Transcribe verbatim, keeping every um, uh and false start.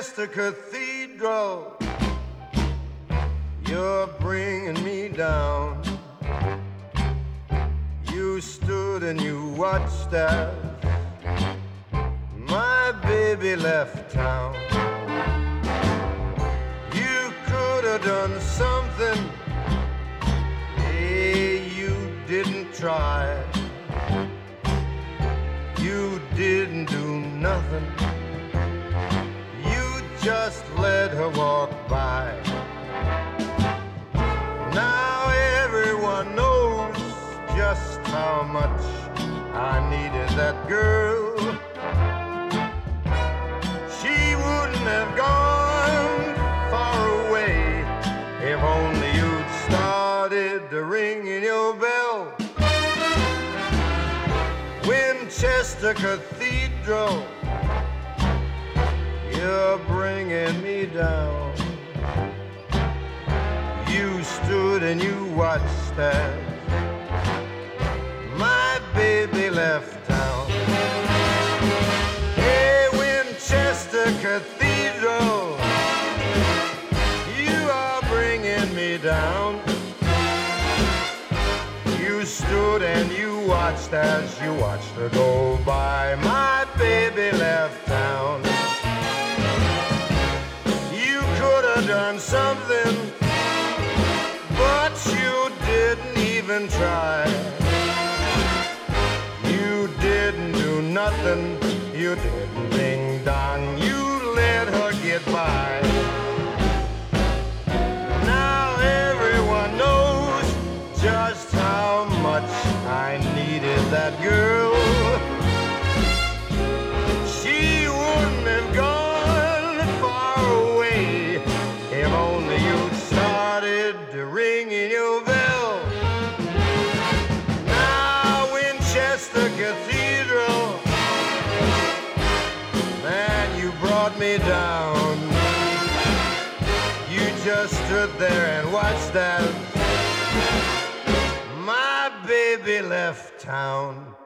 Winchester Cathedral, you're bringing me down. You stood and you watched as my baby left town. You could have done something, hey, you didn't try. You didn't do nothing, you just let her walk by. Now everyone knows just how much I needed that girl. She wouldn't have gone far away if only you'd started to ring in your bell. Winchester Cathedral, you're bringing me down. You stood and you watched as my baby left town. Hey, Winchester Cathedral, you are bringing me down. You stood and you watched as you watched her go by. My baby left town. You could have done something, but you didn't even try. You didn't do nothing, you didn't ding dong, you let her get by. Now everyone knows just how much I needed that girl. She wouldn't have gone far away if only you'd started to ring in your bell. Now Winchester Cathedral, man, you brought me down. You just stood there and watched as my baby left town.